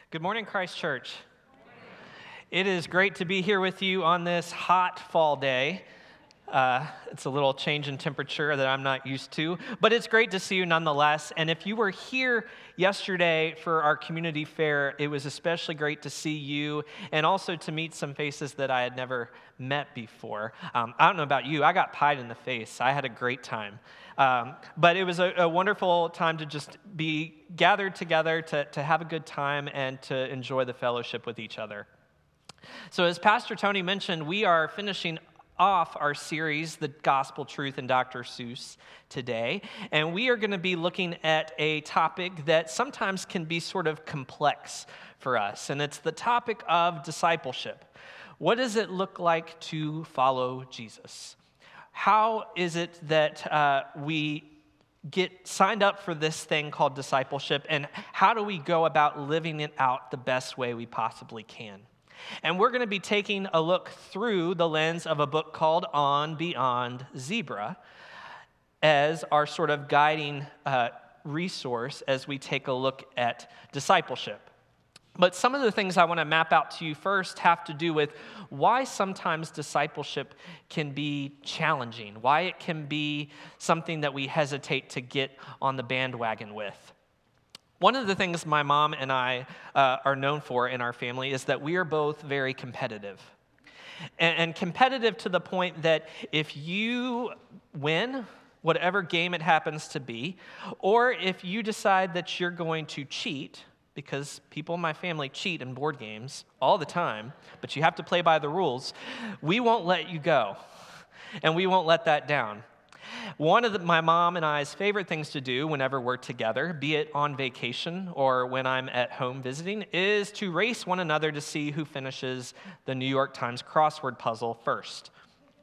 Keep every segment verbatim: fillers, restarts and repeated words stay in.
Good morning, Christ Church. It is great to be here with you on this hot fall day. Uh, it's a little change in temperature that I'm not used to, but it's great to see you nonetheless. And if you were here yesterday for our community fair, it was especially great to see you and also to meet some faces that I had never met before. Um, I don't know about you, I got pied in the face. I had a great time. Um, but it was a, a wonderful time to just be gathered together, to, to have a good time, and to enjoy the fellowship with each other. So as Pastor Tony mentioned, we are finishing off our series, The Gospel Truth in Doctor Seuss, today. And we are going to be looking at a topic that sometimes can be sort of complex for us. And it's the topic of discipleship. What does it look like to follow Jesus? How is it that uh, we get signed up for this thing called discipleship? And how do we go about living it out the best way we possibly can? And we're going to be taking a look through the lens of a book called On Beyond Zebra as our sort of guiding uh, resource as we take a look at discipleship. But some of the things I want to map out to you first have to do with why sometimes discipleship can be challenging, why it can be something that we hesitate to get on the bandwagon with. One of the things my mom and I uh, are known for in our family is that we are both very competitive. And, and competitive to the point that if you win, whatever game it happens to be, or if you decide that you're going to cheat, because people in my family cheat in board games all the time, but you have to play by the rules, we won't let you go, and we won't let that down. One of the, my mom and I's favorite things to do whenever we're together, be it on vacation or when I'm at home visiting, is to race one another to see who finishes the New York Times crossword puzzle first.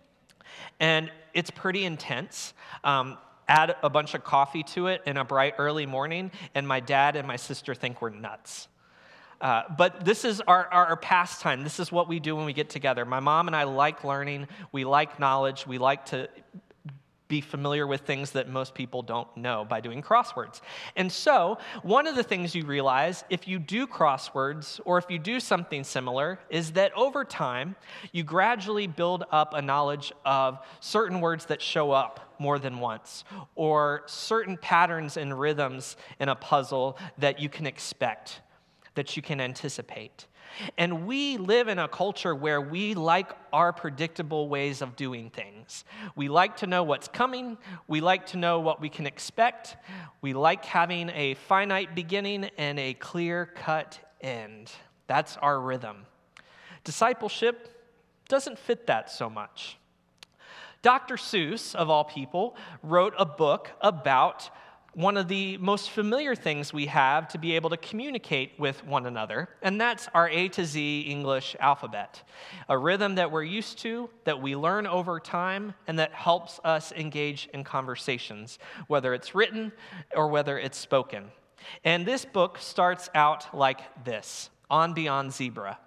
And it's pretty intense. Um, add a bunch of coffee to it in a bright early morning, and my dad and my sister think we're nuts. Uh, but this is our, our, our pastime. This is what we do when we get together. My mom and I like learning. We like knowledge. We like to be familiar with things that most people don't know by doing crosswords. And so, one of the things you realize if you do crosswords or if you do something similar is that over time, you gradually build up a knowledge of certain words that show up more than once, or certain patterns and rhythms in a puzzle that you can expect, that you can anticipate. And we live in a culture where we like our predictable ways of doing things. We like to know what's coming. We like to know what we can expect. We like having a finite beginning and a clear-cut end. That's our rhythm. Discipleship doesn't fit that so much. Doctor Seuss, of all people, wrote a book about one of the most familiar things we have to be able to communicate with one another, and that's our A to Z English alphabet, a rhythm that we're used to, that we learn over time, and that helps us engage in conversations, whether it's written or whether it's spoken. And this book starts out like this, On Beyond Zebra.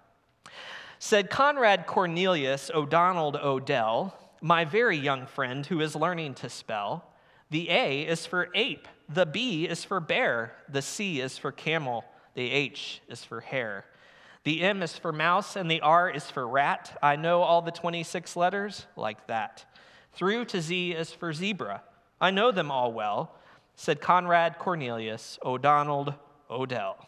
Said Conrad Cornelius O'Donnell Odell, my very young friend who is learning to spell, the A is for ape, the B is for bear, the C is for camel, the H is for hare. The M is for mouse, and the R is for rat. I know all the twenty-six letters like that. Through to Z is for zebra. I know them all well, said Conrad Cornelius O'Donnell Odell.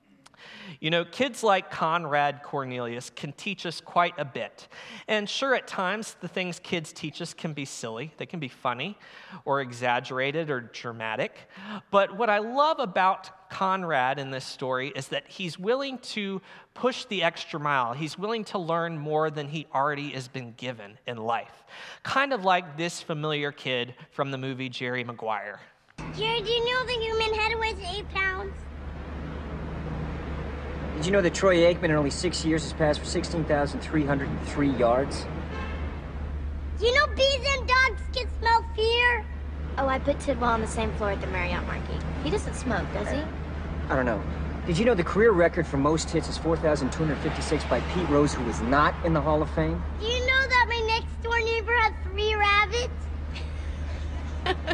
You know, kids like Conrad Cornelius can teach us quite a bit. And sure, at times, the things kids teach us can be silly. They can be funny or exaggerated or dramatic. But what I love about Conrad in this story is that he's willing to push the extra mile. He's willing to learn more than he already has been given in life. Kind of like this familiar kid from the movie Jerry Maguire. Jerry, do you know the human head weighs eight pounds? Did you know that Troy Aikman in only six years has passed for sixteen thousand three hundred three yards? Do you know bees and dogs can smell fear? Oh, I put Tidwell on the same floor at the Marriott Marquis. He doesn't smoke, does he? I don't know. Did you know the career record for most hits is four thousand two hundred fifty-six by Pete Rose, who is not in the Hall of Fame? Do you know that my next door neighbor has three rabbits?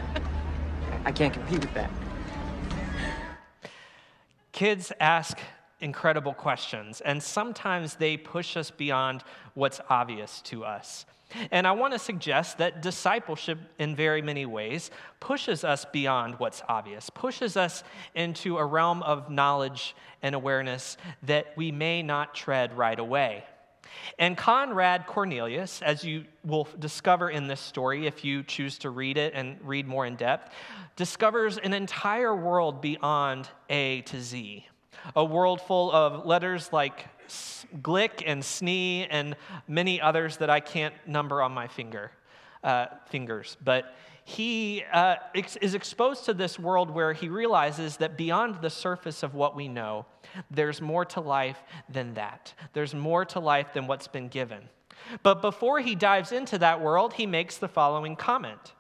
I can't compete with that. Kids ask incredible questions, and sometimes they push us beyond what's obvious to us. And I want to suggest that discipleship, in very many ways, pushes us beyond what's obvious, pushes us into a realm of knowledge and awareness that we may not tread right away. And Conrad Cornelius, as you will discover in this story if you choose to read it and read more in depth, discovers an entire world beyond A to Z. A world full of letters like Glick and Snee and many others that I can't number on my finger, uh, fingers. But he uh, ex- is exposed to this world where he realizes that beyond the surface of what we know, there's more to life than that. There's more to life than what's been given. But before he dives into that world, he makes the following comment.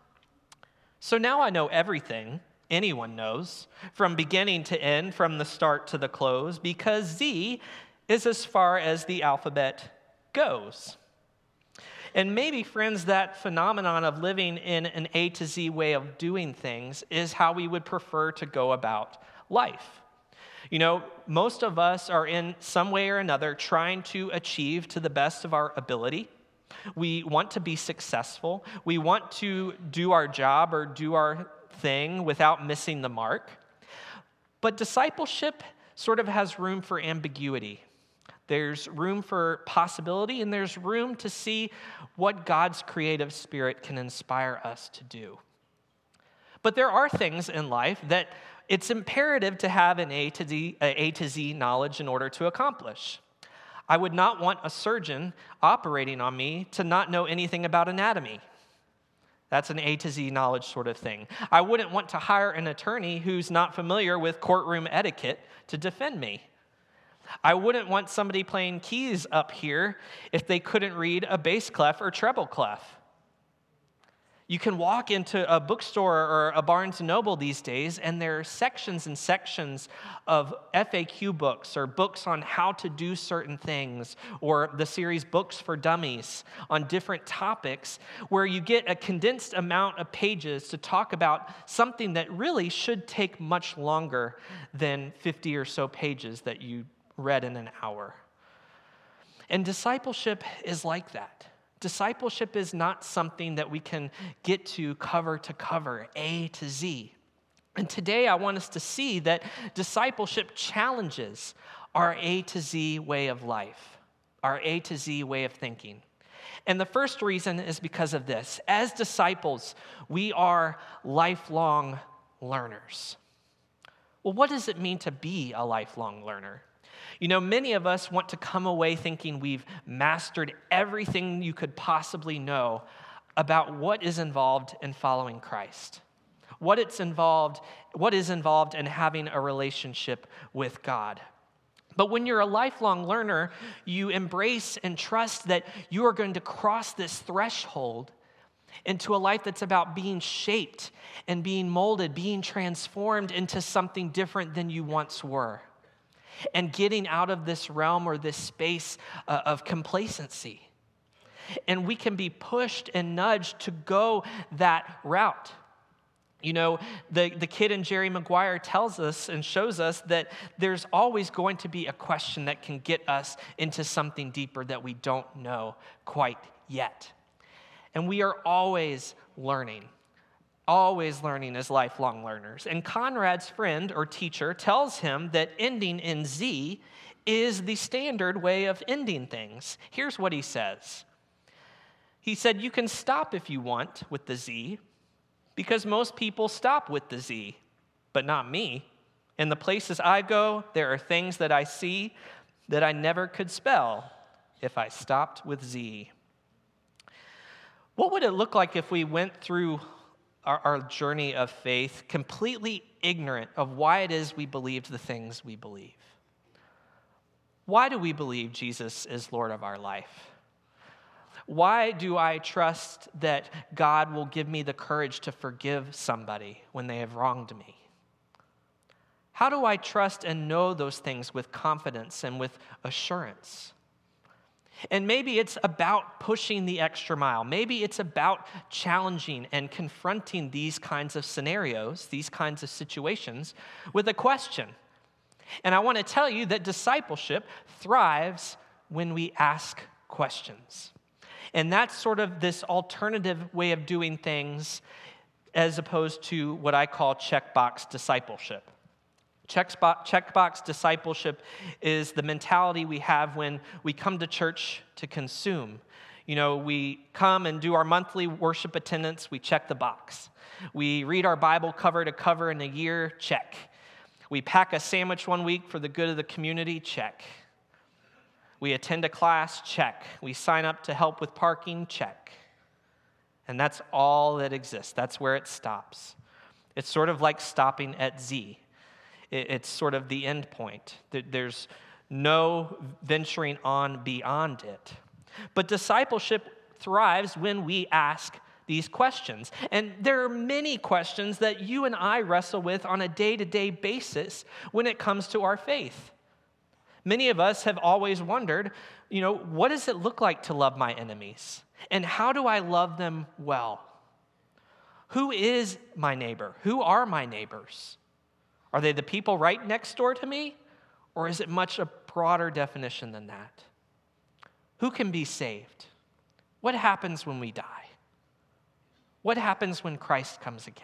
So now I know everything anyone knows, from beginning to end, from the start to the close, because Z is as far as the alphabet goes. And maybe, friends, that phenomenon of living in an A to Z way of doing things is how we would prefer to go about life. You know, most of us are in some way or another trying to achieve to the best of our ability. We want to be successful. We want to do our job or do our thing without missing the mark. But discipleship sort of has room for ambiguity. There's room for possibility, and there's room to see what God's creative spirit can inspire us to do. But there are things in life that it's imperative to have an A to Z, A to Z knowledge in order to accomplish. I would not want a surgeon operating on me to not know anything about anatomy. That's an A to Z knowledge sort of thing. I wouldn't want to hire an attorney who's not familiar with courtroom etiquette to defend me. I wouldn't want somebody playing keys up here if they couldn't read a bass clef or treble clef. You can walk into a bookstore or a Barnes and Noble these days, and there are sections and sections of F A Q books or books on how to do certain things, or the series Books for Dummies on different topics, where you get a condensed amount of pages to talk about something that really should take much longer than fifty or so pages that you read in an hour. And discipleship is like that. Discipleship is not something that we can get to cover to cover, A to Z. And today I want us to see that discipleship challenges our A to Z way of life, our A to Z way of thinking. And the first reason is because of this. As disciples, we are lifelong learners. Well, what does it mean to be a lifelong learner? You know, many of us want to come away thinking we've mastered everything you could possibly know about what is involved in following Christ, what it's involved, what is involved in having a relationship with God. But when you're a lifelong learner, you embrace and trust that you are going to cross this threshold into a life that's about being shaped and being molded, being transformed into something different than you once were, and getting out of this realm or this space uh, of complacency. And we can be pushed and nudged to go that route. You know, the, the kid in Jerry Maguire tells us and shows us that there's always going to be a question that can get us into something deeper that we don't know quite yet. And we are always learning. Always learning as lifelong learners. And Conrad's friend or teacher tells him that ending in Z is the standard way of ending things. Here's what he says. He said, you can stop if you want with the Z, because most people stop with the Z, but not me. In the places I go, there are things that I see that I never could spell if I stopped with Z. What would it look like if we went through Our, our journey of faith, completely ignorant of why it is we believe the things we believe? Why do we believe Jesus is Lord of our life? Why do I trust that God will give me the courage to forgive somebody when they have wronged me? How do I trust and know those things with confidence and with assurance? And maybe it's about pushing the extra mile. Maybe it's about challenging and confronting these kinds of scenarios, these kinds of situations, with a question. And I want to tell you that discipleship thrives when we ask questions. And that's sort of this alternative way of doing things as opposed to what I call checkbox discipleship. Checkbox, checkbox discipleship is the mentality we have when we come to church to consume. You know, we come and do our monthly worship attendance, we check the box. We read our Bible cover to cover in a year, check. We pack a sandwich one week for the good of the community, check. We attend a class, check. We sign up to help with parking, check. And that's all that exists. That's where it stops. It's sort of like stopping at Z. It's sort of the end point. There's no venturing on beyond it. But discipleship thrives when we ask these questions. And there are many questions that you and I wrestle with on a day-to-day basis when it comes to our faith. Many of us have always wondered, you know, what does it look like to love my enemies? And how do I love them well? Who is my neighbor? Who are my neighbors? Are they the people right next door to me? Or is it much a broader definition than that? Who can be saved? What happens when we die? What happens when Christ comes again?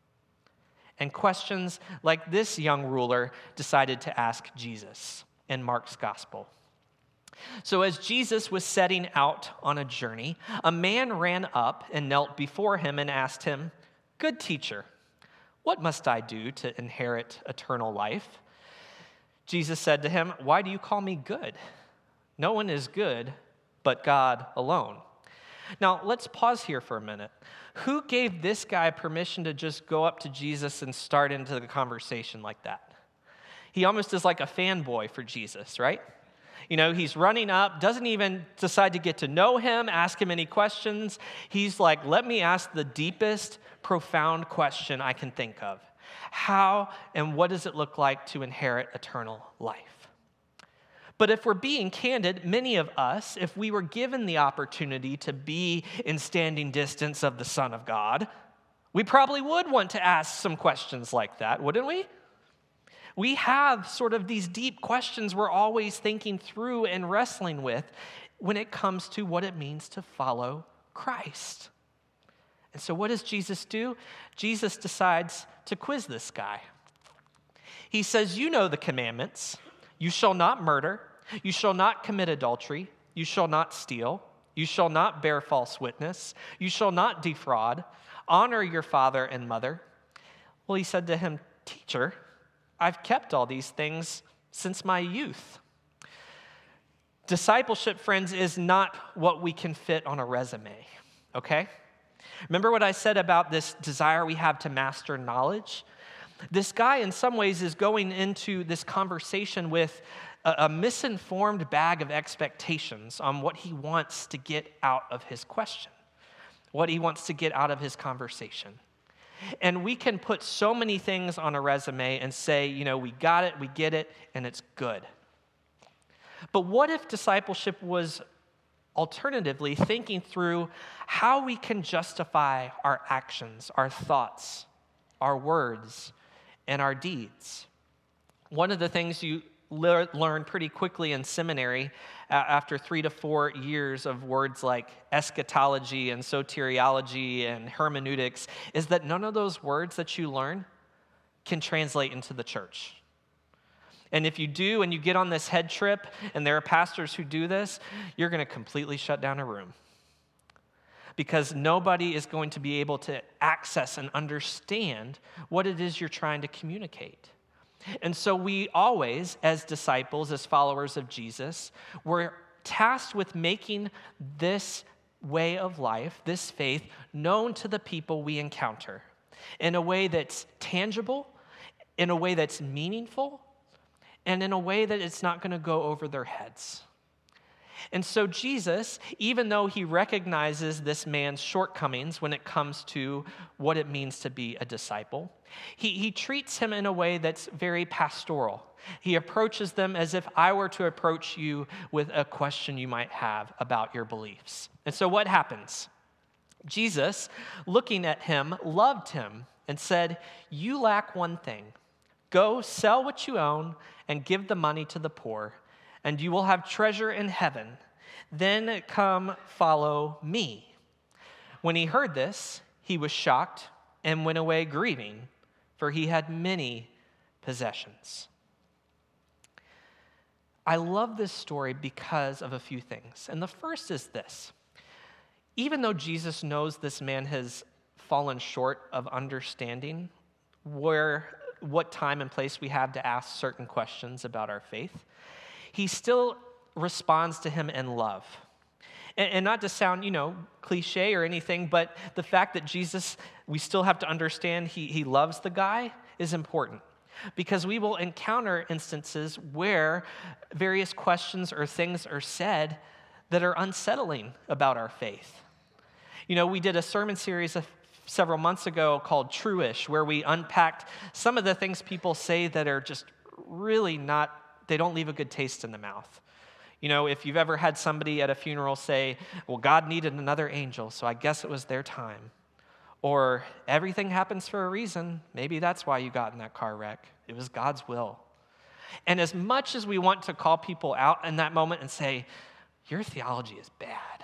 And questions like this young ruler decided to ask Jesus in Mark's gospel. So as Jesus was setting out on a journey, a man ran up and knelt before him and asked him, "Good teacher, what must I do to inherit eternal life?" Jesus said to him, "Why do you call me good? No one is good but God alone." Now, let's pause here for a minute. Who gave this guy permission to just go up to Jesus and start into the conversation like that? He almost is like a fanboy for Jesus, right? You know, he's running up, doesn't even decide to get to know him, ask him any questions. He's like, let me ask the deepest, profound question I can think of. How and what does it look like to inherit eternal life? But if we're being candid, many of us, if we were given the opportunity to be in standing distance of the Son of God, we probably would want to ask some questions like that, wouldn't we? We have sort of these deep questions we're always thinking through and wrestling with when it comes to what it means to follow Christ. And so what does Jesus do? Jesus decides to quiz this guy. He says, you know the commandments. You shall not murder. You shall not commit adultery. You shall not steal. You shall not bear false witness. You shall not defraud. Honor your father and mother. Well, he said to him, "Teacher, I've kept all these things since my youth." Discipleship, friends, is not what we can fit on a resume, okay? Remember what I said about this desire we have to master knowledge? This guy, in some ways, is going into this conversation with a, a misinformed bag of expectations on what he wants to get out of his question, what he wants to get out of his conversation. And we can put so many things on a resume and say, you know, we got it, we get it, and it's good. But what if discipleship was alternatively thinking through how we can justify our actions, our thoughts, our words, and our deeds? One of the things you le- learn pretty quickly in seminary uh, after three to four years of words like eschatology and soteriology and hermeneutics is that none of those words that you learn can translate into the church. And if you do and you get on this head trip, and there are pastors who do this, you're going to completely shut down a room. Because nobody is going to be able to access and understand what it is you're trying to communicate. And so we always, as disciples, as followers of Jesus, we're tasked with making this way of life, this faith, known to the people we encounter in a way that's tangible, in a way that's meaningful, and in a way that it's not going to go over their heads. And so Jesus, even though he recognizes this man's shortcomings when it comes to what it means to be a disciple, he, he treats him in a way that's very pastoral. He approaches them as if I were to approach you with a question you might have about your beliefs. And so what happens? Jesus, looking at him, loved him and said, "You lack one thing. Go sell what you own and give the money to the poor, and you will have treasure in heaven. Then come follow me." When he heard this, he was shocked and went away grieving, for he had many possessions. I love this story because of a few things. And the first is this. Even though Jesus knows this man has fallen short of understanding where, what time and place we have to ask certain questions about our faith, he still responds to him in love. And, and not to sound, you know, cliche or anything, but the fact that Jesus, we still have to understand he, he loves the guy is important. Because we will encounter instances where various questions or things are said that are unsettling about our faith. You know, we did a sermon series a, several months ago called True-ish, where we unpacked some of the things people say that are just really not, they don't leave a good taste in the mouth. You know, if you've ever had somebody at a funeral say, "Well, God needed another angel, so I guess it was their time." Or, "Everything happens for a reason. Maybe that's why you got in that car wreck. It was God's will." And as much as we want to call people out in that moment and say, "Your theology is bad,"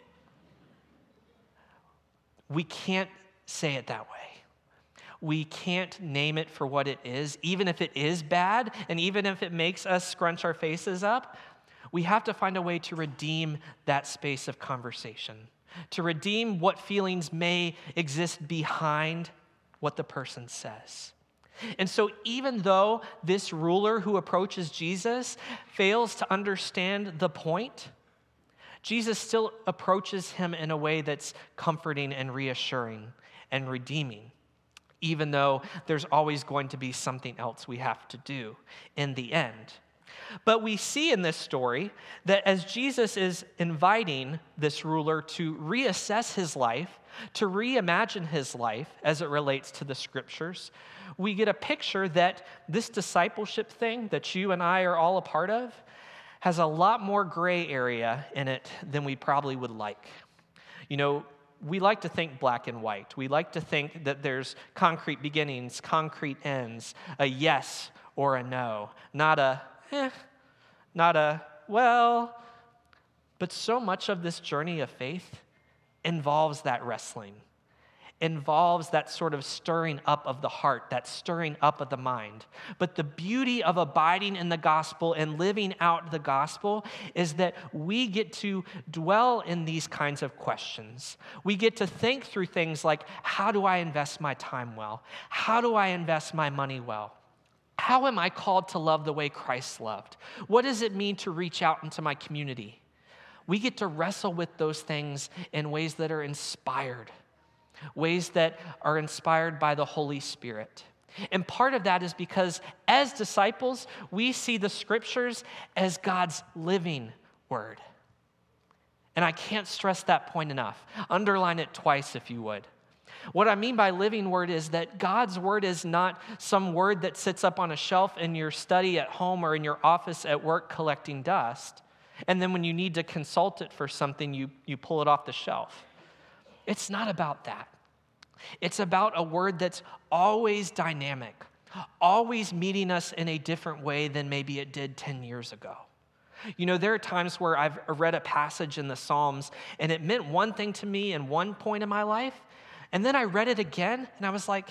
we can't say it that way. We can't name it for what it is, even if it is bad, and even if it makes us scrunch our faces up. We have to find a way to redeem that space of conversation, to redeem what feelings may exist behind what the person says. And so even though this ruler who approaches Jesus fails to understand the point, Jesus still approaches him in a way that's comforting and reassuring and redeeming, even though there's always going to be something else we have to do in the end. But we see in this story that as Jesus is inviting this ruler to reassess his life, to reimagine his life as it relates to the scriptures, we get a picture that this discipleship thing that you and I are all a part of has a lot more gray area in it than we probably would like. You know, we like to think black and white. We like to think that there's concrete beginnings, concrete ends, a yes or a no, not a eh, not a well. But so much of this journey of faith involves that wrestling, involves that sort of stirring up of the heart, that stirring up of the mind. But the beauty of abiding in the gospel and living out the gospel is that we get to dwell in these kinds of questions. We get to think through things like, how do I invest my time well? How do I invest my money well? How am I called to love the way Christ loved? What does it mean to reach out into my community? We get to wrestle with those things in ways that are inspired, ways that are inspired by the Holy Spirit. And part of that is because as disciples, we see the scriptures as God's living word. And I can't stress that point enough. Underline it twice if you would. What I mean by living word is that God's word is not some word that sits up on a shelf in your study at home or in your office at work collecting dust. And then when you need to consult it for something, you, you pull it off the shelf. It's not about that. It's about a word that's always dynamic, always meeting us in a different way than maybe it did ten years ago. You know, there are times where I've read a passage in the Psalms and it meant one thing to me in one point in my life, and then I read it again and I was like,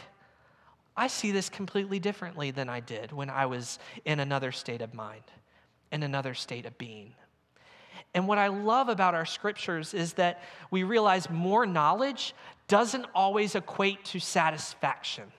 I see this completely differently than I did when I was in another state of mind, in another state of being. And what I love about our scriptures is that we realize more knowledge doesn't always equate to satisfaction,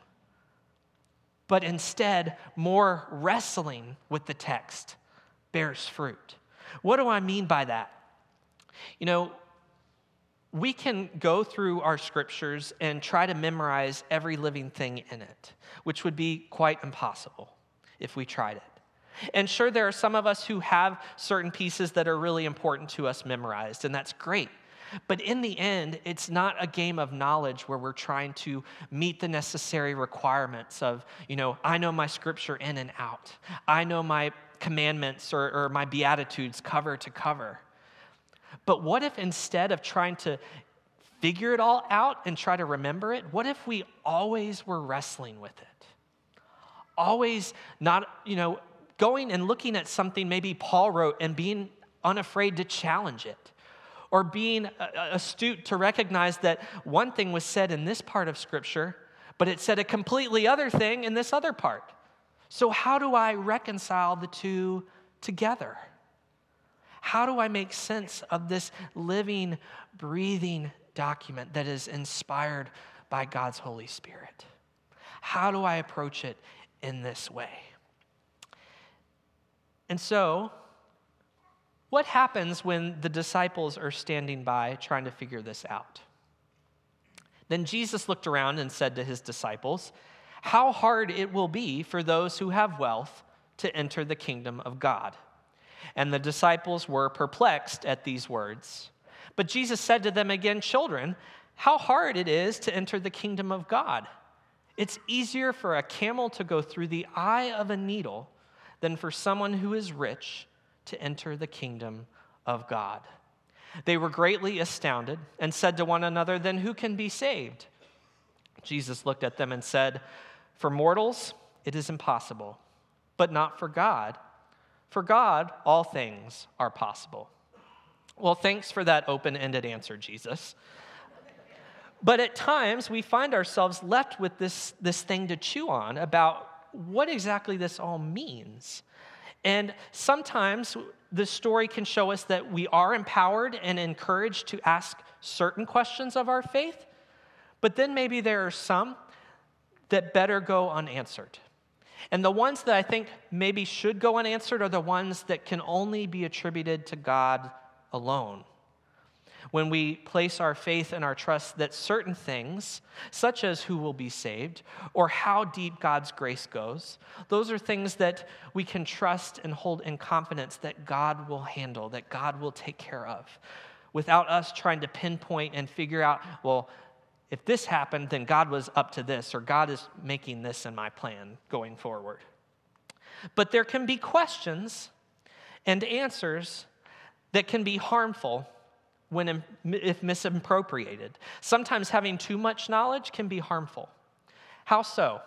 but instead, more wrestling with the text bears fruit. What do I mean by that? You know, we can go through our scriptures and try to memorize every living thing in it, which would be quite impossible if we tried it. And sure, there are some of us who have certain pieces that are really important to us memorized, and that's great. But in the end, it's not a game of knowledge where we're trying to meet the necessary requirements of, you know, I know my scripture in and out. I know my commandments or, or my beatitudes cover to cover. But what if instead of trying to figure it all out and try to remember it, what if we always were wrestling with it? Always not, you know, going and looking at something maybe Paul wrote and being unafraid to challenge it, or being astute to recognize that one thing was said in this part of Scripture, but it said a completely other thing in this other part. So how do I reconcile the two together? How do I make sense of this living, breathing document that is inspired by God's Holy Spirit? How do I approach it in this way? And so, what happens when the disciples are standing by trying to figure this out? Then Jesus looked around and said to his disciples, "How hard it will be for those who have wealth to enter the kingdom of God." And the disciples were perplexed at these words. But Jesus said to them again, "Children, how hard it is to enter the kingdom of God. It's easier for a camel to go through the eye of a needle than for someone who is rich to enter the kingdom of God." They were greatly astounded and said to one another, "Then who can be saved?" Jesus looked at them and said, "For mortals it is impossible, but not for God. For God, all things are possible." Well, thanks for that open-ended answer, Jesus. But at times, we find ourselves left with this, this thing to chew on about what exactly this all means. And sometimes the story can show us that we are empowered and encouraged to ask certain questions of our faith, but then maybe there are some that better go unanswered. And the ones that I think maybe should go unanswered are the ones that can only be attributed to God alone. When we place our faith and our trust that certain things, such as who will be saved or how deep God's grace goes, those are things that we can trust and hold in confidence that God will handle, that God will take care of, without us trying to pinpoint and figure out, well, if this happened, then God was up to this, or God is making this in my plan going forward. But there can be questions and answers that can be harmful when if misappropriated. Sometimes having too much knowledge can be harmful. How so?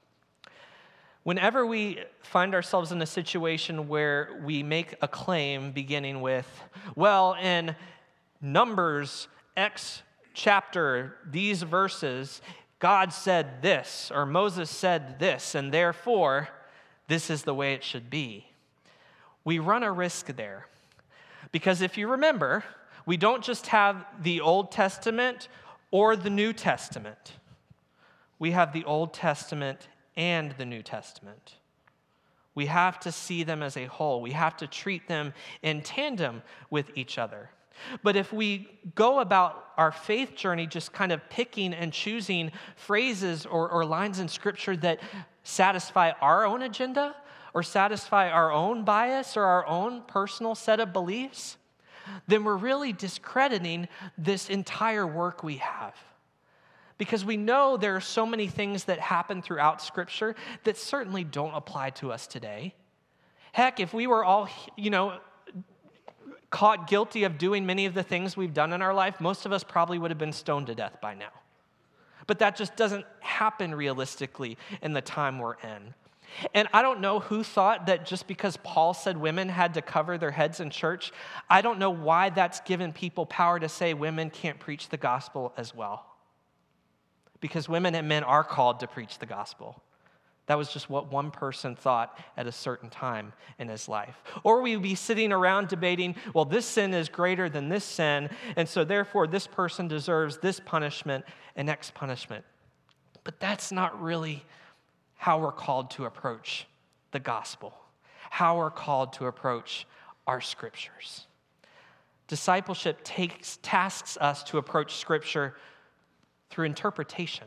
Whenever we find ourselves in a situation where we make a claim beginning with, well, in Numbers X chapter, these verses, God said this, or Moses said this, and therefore, this is the way it should be. We run a risk there. Because if you remember, we don't just have the Old Testament or the New Testament. We have the Old Testament and the New Testament. We have to see them as a whole. We have to treat them in tandem with each other. But if we go about our faith journey just kind of picking and choosing phrases or, or lines in Scripture that satisfy our own agenda or satisfy our own bias or our own personal set of beliefs, then we're really discrediting this entire work we have. Because we know there are so many things that happen throughout Scripture that certainly don't apply to us today. Heck, if we were all, you know, caught guilty of doing many of the things we've done in our life, most of us probably would have been stoned to death by now. But that just doesn't happen realistically in the time we're in. And I don't know who thought that just because Paul said women had to cover their heads in church, I don't know why that's given people power to say women can't preach the gospel as well. Because women and men are called to preach the gospel. That was just what one person thought at a certain time in his life. Or we'd be sitting around debating, well, this sin is greater than this sin, and so therefore this person deserves this punishment and next punishment. But that's not really how we're called to approach the gospel, how we're called to approach our Scriptures. Discipleship takes tasks us to approach Scripture through interpretation,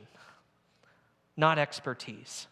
not expertise.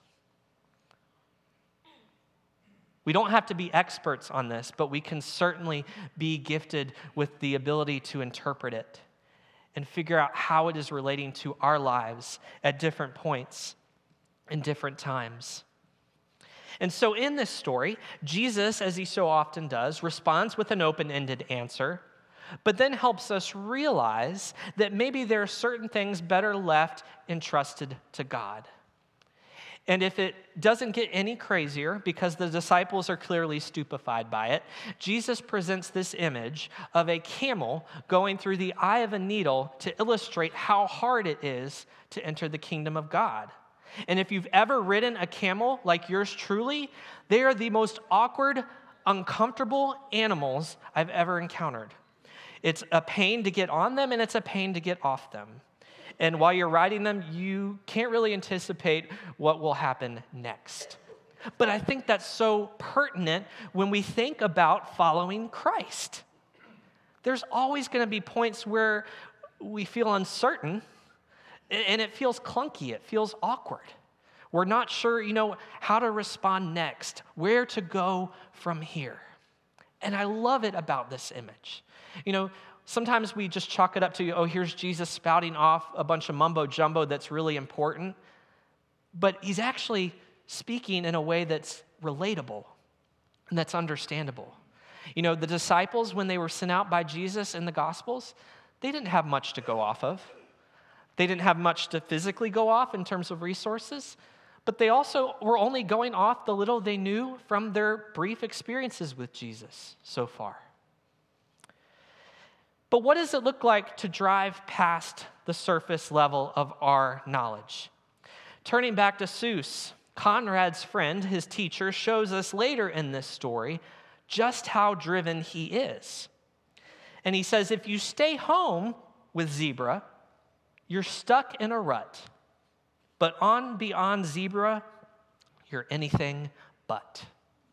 We don't have to be experts on this, but we can certainly be gifted with the ability to interpret it and figure out how it is relating to our lives at different points in different times. And so in this story, Jesus, as he so often does, responds with an open-ended answer, but then helps us realize that maybe there are certain things better left entrusted to God. And if it doesn't get any crazier, because the disciples are clearly stupefied by it, Jesus presents this image of a camel going through the eye of a needle to illustrate how hard it is to enter the kingdom of God. And if you've ever ridden a camel like yours truly, they are the most awkward, uncomfortable animals I've ever encountered. It's a pain to get on them, and it's a pain to get off them. And while you're riding them, you can't really anticipate what will happen next. But I think that's so pertinent when we think about following Christ. There's always going to be points where we feel uncertain, and it feels clunky, it feels awkward. We're not sure, you know, how to respond next, where to go from here. And I love it about this image. You know, sometimes we just chalk it up to, oh, here's Jesus spouting off a bunch of mumbo jumbo that's really important. But he's actually speaking in a way that's relatable and that's understandable. You know, the disciples, when they were sent out by Jesus in the Gospels, they didn't have much to go off of. They didn't have much to physically go off in terms of resources, but they also were only going off the little they knew from their brief experiences with Jesus so far. But what does it look like to drive past the surface level of our knowledge? Turning back to Seuss, Conrad's friend, his teacher, shows us later in this story just how driven he is. And he says, if you stay home with Zebra, you're stuck in a rut. But on beyond Zebra, you're anything but.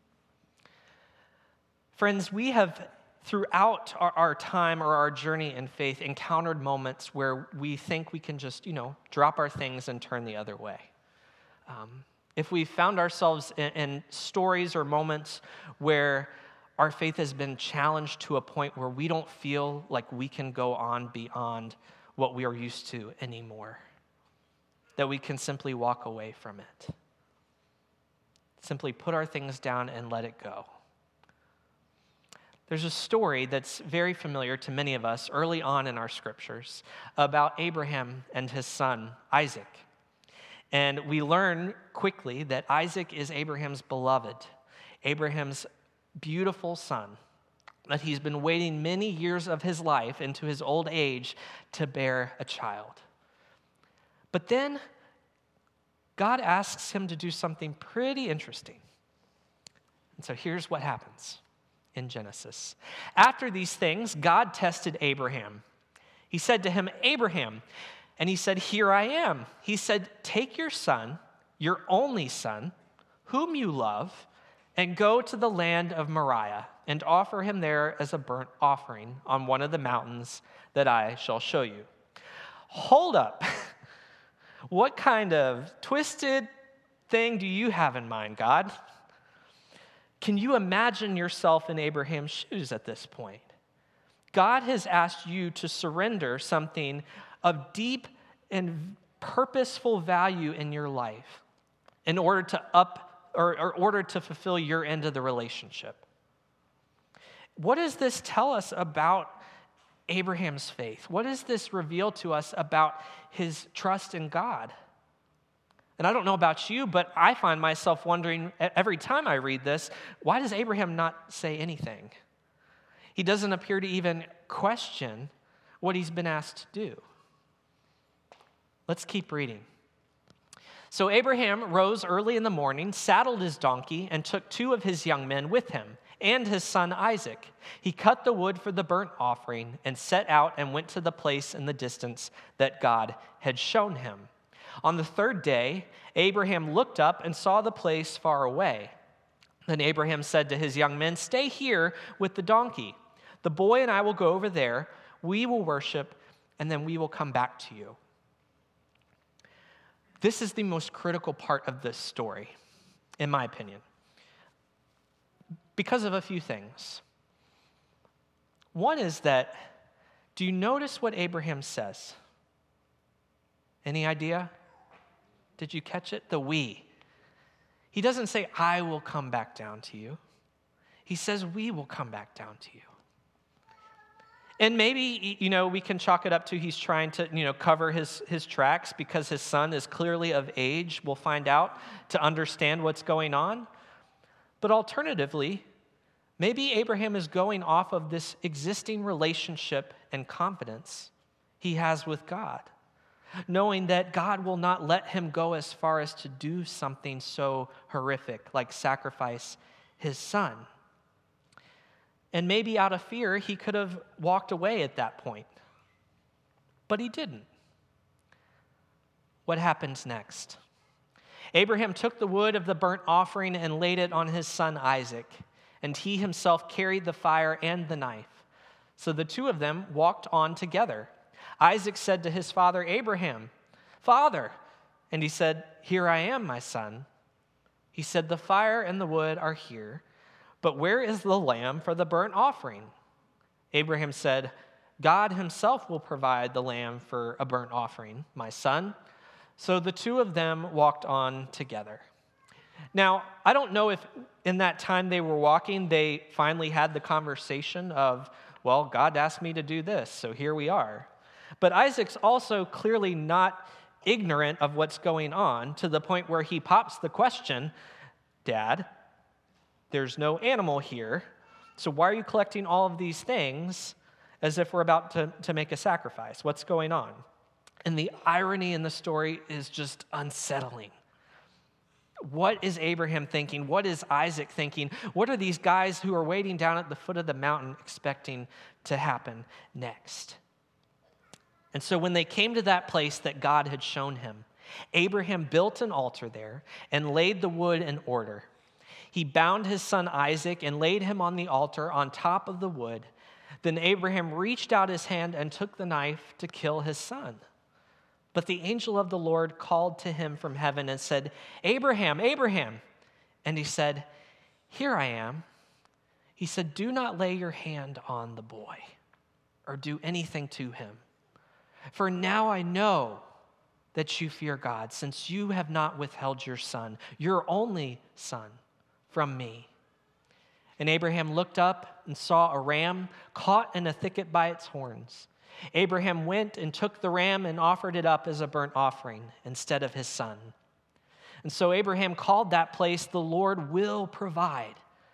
Friends, we have throughout our, our time or our journey in faith encountered moments where we think we can just, you know, drop our things and turn the other way. Um, if we found ourselves in, in stories or moments where our faith has been challenged to a point where we don't feel like we can go on beyond what we are used to anymore, that we can simply walk away from it. Simply put our things down and let it go. There's a story that's very familiar to many of us early on in our scriptures about Abraham and his son, Isaac. And we learn quickly that Isaac is Abraham's beloved, Abraham's beautiful son, that he's been waiting many years of his life into his old age to bear a child. But then God asks him to do something pretty interesting. And so here's what happens in Genesis. After these things, God tested Abraham. He said to him, Abraham, and he said, here I am. He said, take your son, your only son, whom you love, and go to the land of Moriah and offer him there as a burnt offering on one of the mountains that I shall show you. Hold up. What kind of twisted thing do you have in mind, God? Can you imagine yourself in Abraham's shoes at this point? God has asked you to surrender something of deep and purposeful value in your life in order to up or, or order to fulfill your end of the relationship. What does this tell us about Abraham's faith? What does this reveal to us about his trust in God? And I don't know about you, but I find myself wondering every time I read this, why does Abraham not say anything? He doesn't appear to even question what he's been asked to do. Let's keep reading. So Abraham rose early in the morning, saddled his donkey, and took two of his young men with him, and his son Isaac. He cut the wood for the burnt offering and set out and went to the place in the distance that God had shown him. On the third day, Abraham looked up and saw the place far away. Then Abraham said to his young men, stay here with the donkey. The boy and I will go over there. We will worship, and then we will come back to you. This is the most critical part of this story, in my opinion, because of a few things. One is that, do you notice what Abraham says? Any idea? Did you catch it? The we. He doesn't say, I will come back down to you. He says, we will come back down to you. And maybe, you know, we can chalk it up to he's trying to, you know, cover his, his tracks because his son is clearly of age, we'll find out, to understand what's going on. But alternatively, maybe Abraham is going off of this existing relationship and confidence he has with God, knowing that God will not let him go as far as to do something so horrific like sacrifice his son. And maybe out of fear, he could have walked away at that point. But he didn't. What happens next? Abraham took the wood of the burnt offering and laid it on his son Isaac, and he himself carried the fire and the knife. So the two of them walked on together. Isaac said to his father Abraham, "Father," and he said, "Here I am, my son." He said, "The fire and the wood are here, but where is the lamb for the burnt offering?" Abraham said, "God himself will provide the lamb for a burnt offering, my son." So the two of them walked on together. Now, I don't know if in that time they were walking, they finally had the conversation of, well, God asked me to do this, so here we are. But Isaac's also clearly not ignorant of what's going on to the point where he pops the question, "Dad, there's no animal here, so why are you collecting all of these things as if we're about to, to make a sacrifice? What's going on?" And the irony in the story is just unsettling. What is Abraham thinking? What is Isaac thinking? What are these guys who are waiting down at the foot of the mountain expecting to happen next? And so when they came to that place that God had shown him, Abraham built an altar there and laid the wood in order. He bound his son Isaac and laid him on the altar on top of the wood. Then Abraham reached out his hand and took the knife to kill his son. But the angel of the Lord called to him from heaven and said, "Abraham, Abraham." And he said, "Here I am." He said, "Do not lay your hand on the boy or do anything to him. For now I know that you fear God, since you have not withheld your son, your only son, from me." And Abraham looked up and saw a ram caught in a thicket by its horns. Abraham went and took the ram and offered it up as a burnt offering instead of his son. And so Abraham called that place, "The Lord will provide,"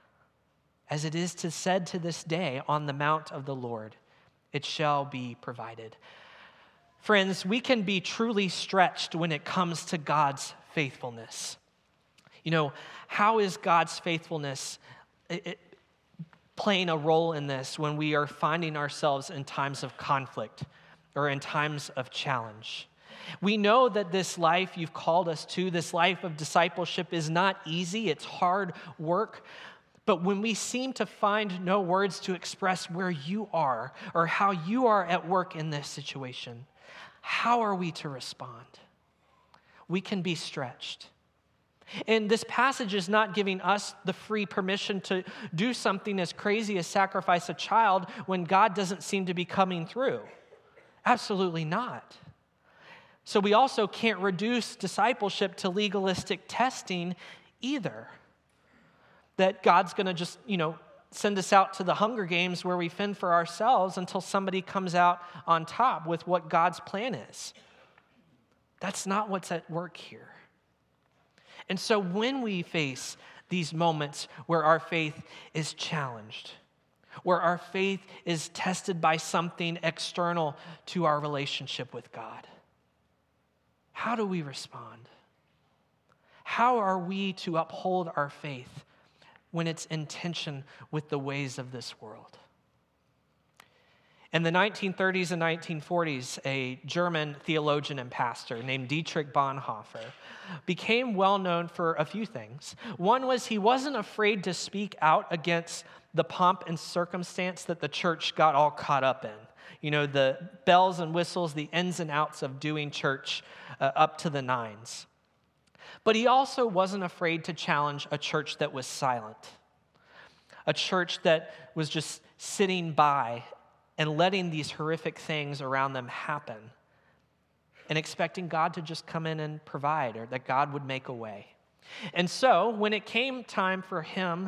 as it is to said to this day, "On the mount of the Lord it shall be provided." Friends, we can be truly stretched when it comes to God's faithfulness. You know, how is God's faithfulness it, it, playing a role in this when we are finding ourselves in times of conflict or in times of challenge? We know that this life you've called us to, this life of discipleship, is not easy. It's hard work. But when we seem to find no words to express where you are or how you are at work in this situation, how are we to respond? We can be stretched. And this passage is not giving us the free permission to do something as crazy as sacrifice a child when God doesn't seem to be coming through. Absolutely not. So we also can't reduce discipleship to legalistic testing either. That God's going to just, you know, send us out to the Hunger Games where we fend for ourselves until somebody comes out on top with what God's plan is. That's not what's at work here. And so when we face these moments where our faith is challenged, where our faith is tested by something external to our relationship with God, how do we respond? How are we to uphold our faith when it's in tension with the ways of this world? In the nineteen thirties and nineteen forties, a German theologian and pastor named Dietrich Bonhoeffer became well known for a few things. One was he wasn't afraid to speak out against the pomp and circumstance that the church got all caught up in. You know, the bells and whistles, the ins and outs of doing church uh, up to the nines. But he also wasn't afraid to challenge a church that was silent, a church that was just sitting by and letting these horrific things around them happen and expecting God to just come in and provide, or that God would make a way. And so when it came time for him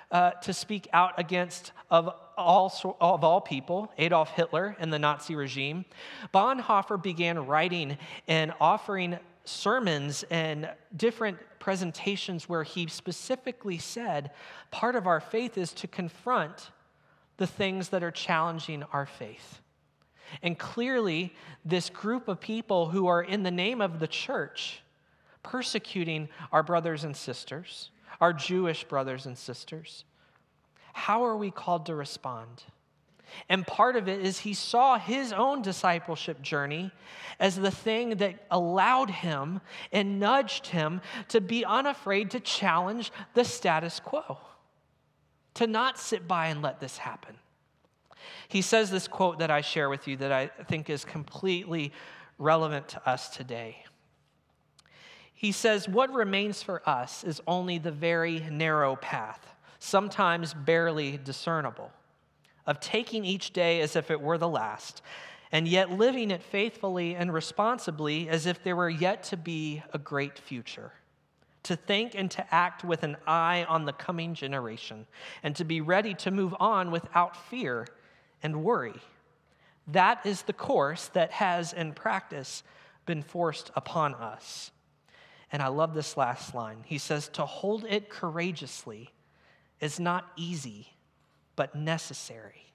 uh, to speak out against, of all, of all people, Adolf Hitler and the Nazi regime, Bonhoeffer began writing and offering sermons and different presentations where he specifically said, part of our faith is to confront the things that are challenging our faith. And clearly, this group of people who are in the name of the church persecuting our brothers and sisters, our Jewish brothers and sisters, how are we called to respond? And part of it is he saw his own discipleship journey as the thing that allowed him and nudged him to be unafraid to challenge the status quo, to not sit by and let this happen. He says this quote that I share with you that I think is completely relevant to us today. He says, "What remains for us is only the very narrow path, sometimes barely discernible, of taking each day as if it were the last, and yet living it faithfully and responsibly as if there were yet to be a great future. To think and to act with an eye on the coming generation, and to be ready to move on without fear and worry. That is the course that has, in practice, been forced upon us." And I love this last line. He says, "To hold it courageously is not easy, but necessary."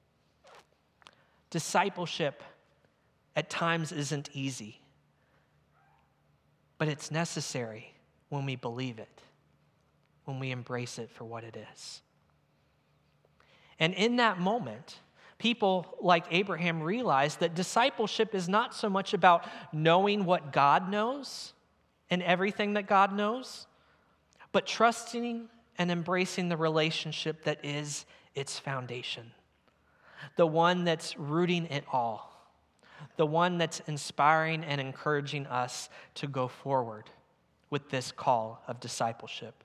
Discipleship at times isn't easy, but it's necessary when we believe it, when we embrace it for what it is. And in that moment, people like Abraham realized that discipleship is not so much about knowing what God knows and everything that God knows, but trusting and embracing the relationship that is its foundation, the one that's rooting it all, the one that's inspiring and encouraging us to go forward with this call of discipleship.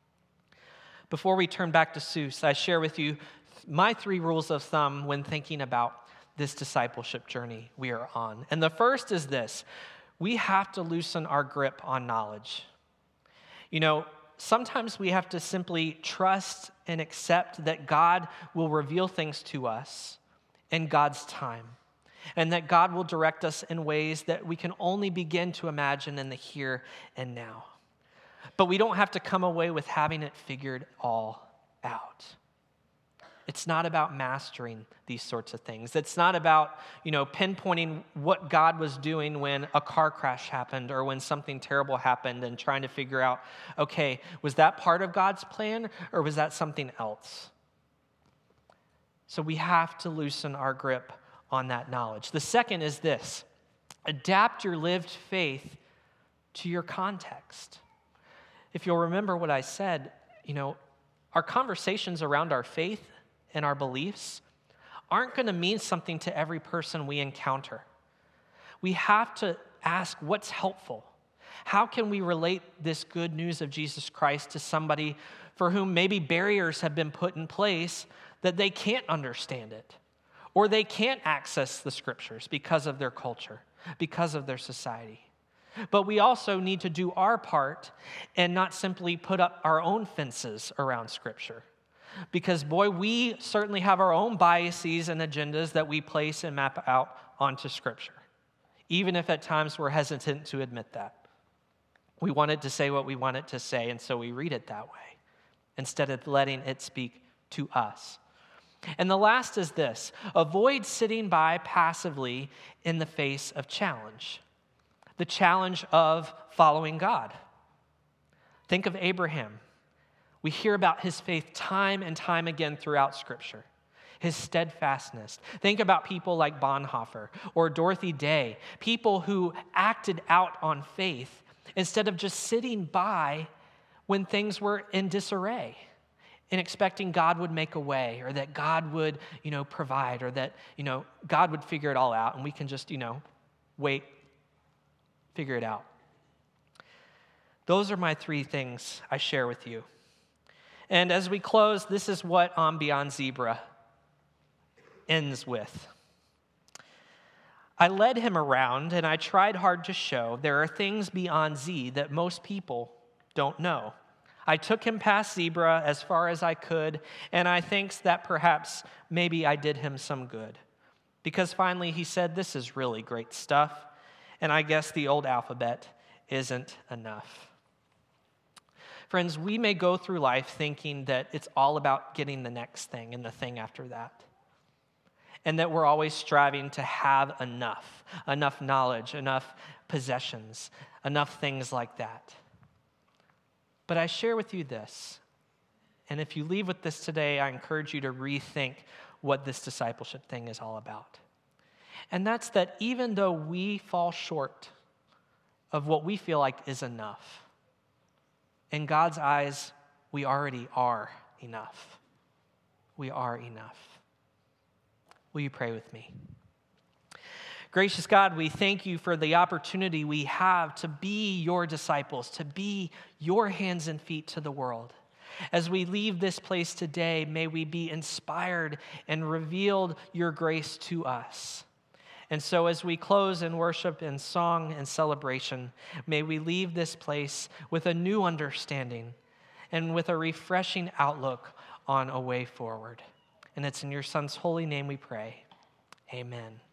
Before we turn back to Seuss, I share with you my three rules of thumb when thinking about this discipleship journey we are on. And the first is this: we have to loosen our grip on knowledge. You know, sometimes we have to simply trust and accept that God will reveal things to us in God's time, and that God will direct us in ways that we can only begin to imagine in the here and now. But we don't have to come away with having it figured all out. It's not about mastering these sorts of things. It's not about, you know, pinpointing what God was doing when a car crash happened or when something terrible happened and trying to figure out, okay, was that part of God's plan or was that something else? So we have to loosen our grip on that knowledge. The second is this: adapt your lived faith to your context. If you'll remember what I said, you know, our conversations around our faith and our beliefs aren't going to mean something to every person we encounter. We have to ask what's helpful. How can we relate this good news of Jesus Christ to somebody for whom maybe barriers have been put in place that they can't understand it, or they can't access the scriptures because of their culture, because of their society? But we also need to do our part and not simply put up our own fences around scripture. Because, boy, we certainly have our own biases and agendas that we place and map out onto Scripture, even if at times we're hesitant to admit that. We want it to say what we want it to say, and so we read it that way, instead of letting it speak to us. And the last is this: avoid sitting by passively in the face of challenge, the challenge of following God. Think of Abraham. We hear about his faith time and time again throughout Scripture, his steadfastness. Think about people like Bonhoeffer or Dorothy Day, people who acted out on faith instead of just sitting by when things were in disarray and expecting God would make a way, or that God would, you know, provide, or that, you know, God would figure it all out and we can just, you know, wait, figure it out. Those are my three things I share with you. And as we close, this is what On Beyond Zebra ends with. I led him around and I tried hard to show there are things beyond Z that most people don't know. I took him past Zebra as far as I could, and I think that perhaps maybe I did him some good. Because finally he said, this is really great stuff, and I guess the old alphabet isn't enough. Friends, we may go through life thinking that it's all about getting the next thing and the thing after that, and that we're always striving to have enough, enough knowledge, enough possessions, enough things like that. But I share with you this, and if you leave with this today, I encourage you to rethink what this discipleship thing is all about. And that's that even though we fall short of what we feel like is enough, in God's eyes, we already are enough. We are enough. Will you pray with me? Gracious God, we thank you for the opportunity we have to be your disciples, to be your hands and feet to the world. As we leave this place today, may we be inspired and revealed your grace to us. And so as we close in worship and song and celebration, may we leave this place with a new understanding and with a refreshing outlook on a way forward. And it's in your Son's holy name we pray. Amen.